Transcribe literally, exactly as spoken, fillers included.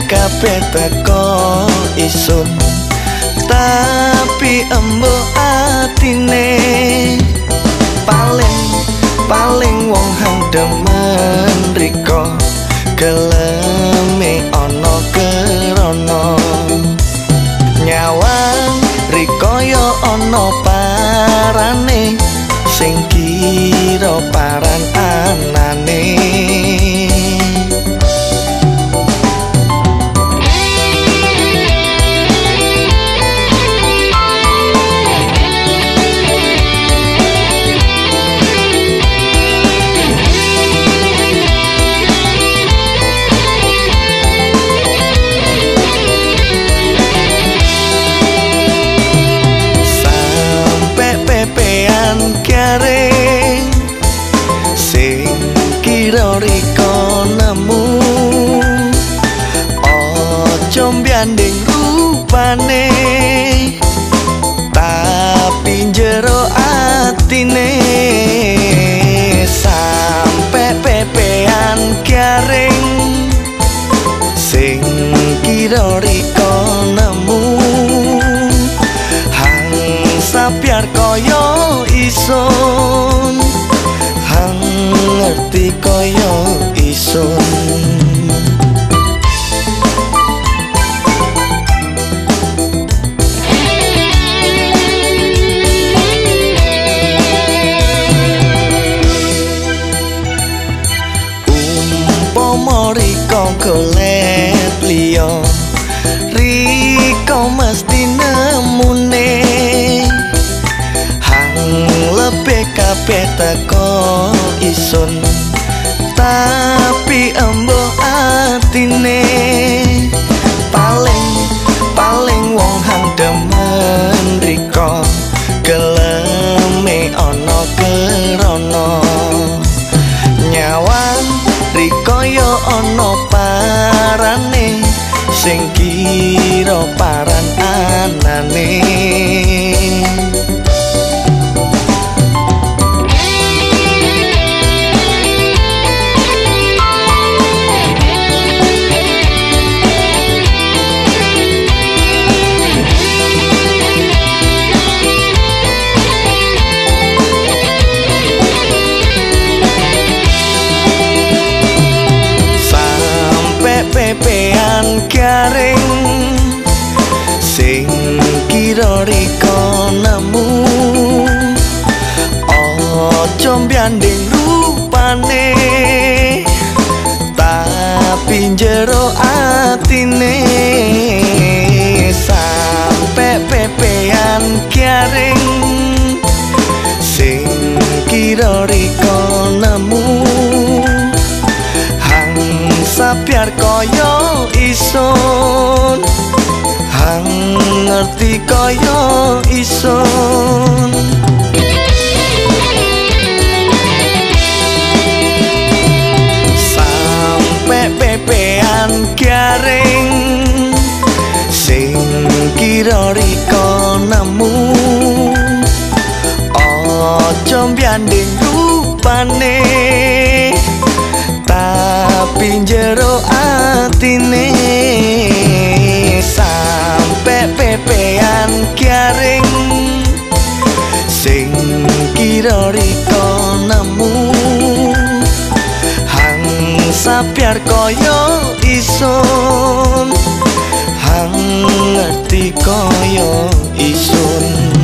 kabeh teko isun tapi embo atine paling paling wong hang demen riko geleme ana kerono nyawang riko yo ana parane sing kira paran anane garing sing kira riko nemu ojo mbyanding rupane tapi jero atine sampe pepean garing sing kira riko nemu hang sapiar koyo isun hang ngerti koyo isun umpama riko golet liya riko mesti nemune lebih kabeh teko isun tapi embo atine paling paling wong hang demen riko geleme ana kerono nyawang riko yo ana parane sing kira paran anane pepean garing sing kira riko nemu ojo mbyanding rupane tapi jero atine sampe pepean garing sing kira riko nemu sapiar koyo isun hang ngerti koyo isun sampe pepean garing sing kira riko nemu ojo mbyanding rupane tapi jero atine sampe pepean garing sing kira riko nemu hang sapiar koyo isun hang ngerti koyo isun